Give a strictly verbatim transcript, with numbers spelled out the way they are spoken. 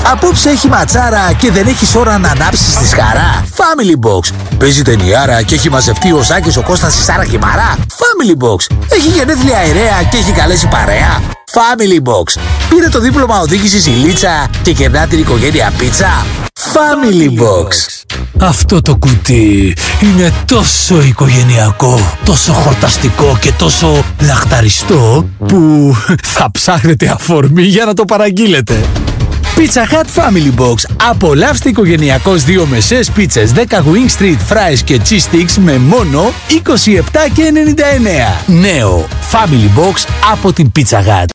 Απόψε έχει ματσάρα και δεν έχεις ώρα να ανάψεις τη σκαρά. Family Box. Παίζει ταινιάρα και έχει μαζευτεί ο Σάκης, ο Κώστας, η Σάρα Χιμαρά. Family Box. Έχει γενέθλια αερέα και έχει καλέσει παρέα. Family Box. Πήρε το δίπλωμα οδήγησης η Λίτσα και κερνά την οικογένεια πίτσα. Family Box. Αυτό το κουτί είναι τόσο οικογενειακό, τόσο χορταστικό και τόσο λαχταριστό που θα ψάχνετε αφορμή για να το παραγγείλετε. Pizza Hut Family Box. Απολαύστε οικογενειακώς δύο μεσές πίτσες, δέκα wing street fries και cheese sticks με μόνο είκοσι επτά και ενενήντα εννέα. Νέο Family Box από την Pizza Hut.